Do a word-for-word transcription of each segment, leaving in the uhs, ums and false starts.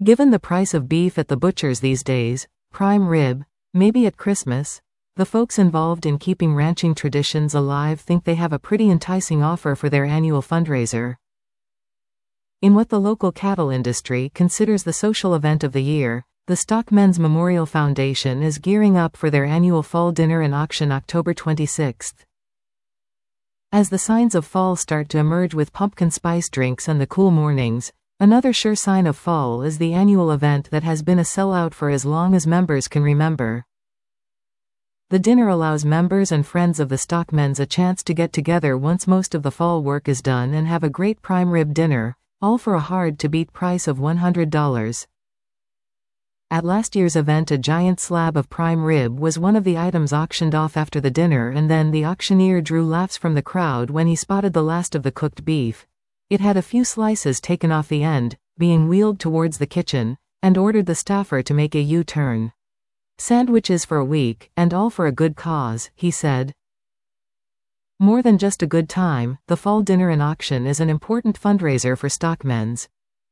Given the price of beef at the butchers these days, prime rib, maybe at Christmas, the folks involved in keeping ranching traditions alive think they have a pretty enticing offer for their annual fundraiser. In what the local cattle industry considers the social event of the year, the Stockmen's Memorial Foundation is gearing up for their annual fall dinner and auction October twenty-sixth. As the signs of fall start to emerge with pumpkin spice drinks and the cool mornings, another sure sign of fall is the annual event that has been a sellout for as long as members can remember. The dinner allows members and friends of the Stockmen's a chance to get together once most of the fall work is done and have a great prime rib dinner, all for a hard-to-beat price of one hundred dollars. At last year's event, a giant slab of prime rib was one of the items auctioned off after the dinner, and then the auctioneer drew laughs from the crowd when he spotted the last of the cooked beef. It had a few slices taken off the end, being wheeled towards the kitchen, and ordered the staffer to make a U-turn. "Sandwiches for a week, and all for a good cause," he said. More than just a good time, the fall dinner and auction is an important fundraiser for Stockmen's.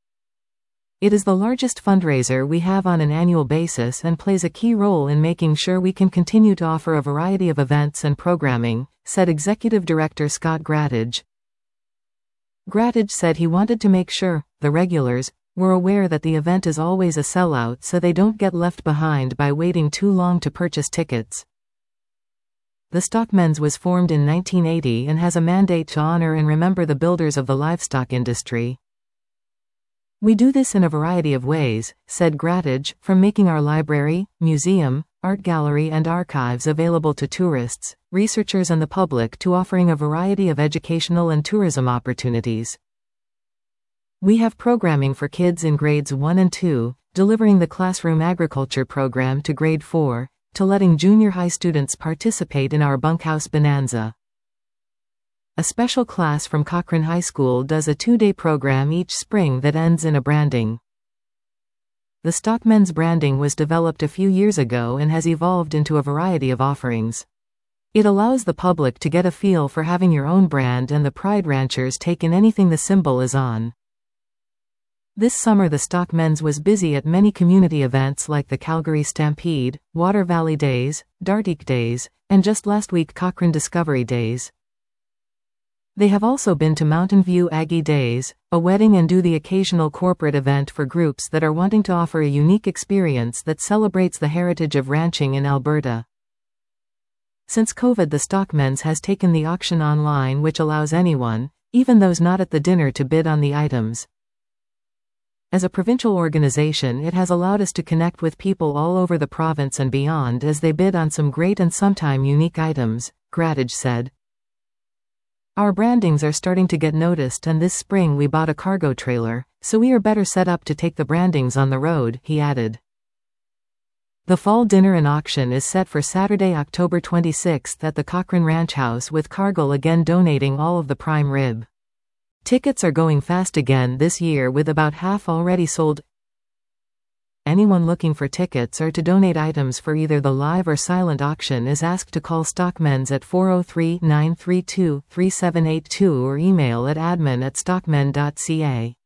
It is the largest fundraiser we have on an annual basis and plays a key role in making sure we can continue to offer a variety of events and programming, said Executive Director Scott Grattage. Grattage said he wanted to make sure the regulars were aware that the event is always a sellout so they don't get left behind by waiting too long to purchase tickets. The Stockmen's was formed in nineteen eighty and has a mandate to honor and remember the builders of the livestock industry. "We do this in a variety of ways," said Grattage, "from making our library, museum, art gallery and archives available to tourists, researchers and the public to offering a variety of educational and tourism opportunities. We have programming for kids in grades one and two, delivering the classroom agriculture program to grade four, to letting junior high students participate in our bunkhouse bonanza. A special class from Cochrane High School does a two-day program each spring that ends in a branding." The Stockmen's branding was developed a few years ago and has evolved into a variety of offerings. It allows the public to get a feel for having your own brand, and the Pride Ranchers take in anything the symbol is on. This summer the Stockmen's was busy at many community events like the Calgary Stampede, Water Valley Days, Dartique Days, and just last week Cochrane Discovery Days. They have also been to Mountain View Aggie Days, a wedding, and do the occasional corporate event for groups that are wanting to offer a unique experience that celebrates the heritage of ranching in Alberta. Since COVID, the Stockmen's has taken the auction online, which allows anyone, even those not at the dinner, to bid on the items. As a provincial organization, it has allowed us to connect with people all over the province and beyond as they bid on some great and sometimes unique items, Grattage said. "Our brandings are starting to get noticed, and this spring we bought a cargo trailer, so we are better set up to take the brandings on the road," he added. The fall dinner and auction is set for Saturday, October twenty-sixth at the Cochrane Ranch House, with Cargill again donating all of the prime rib. Tickets are going fast again this year, with about half already sold. Anyone looking for tickets or to donate items for either the live or silent auction is asked to call Stockmen's at four oh three, nine three two, three seven eight two or email at admin at stockmen dot c a.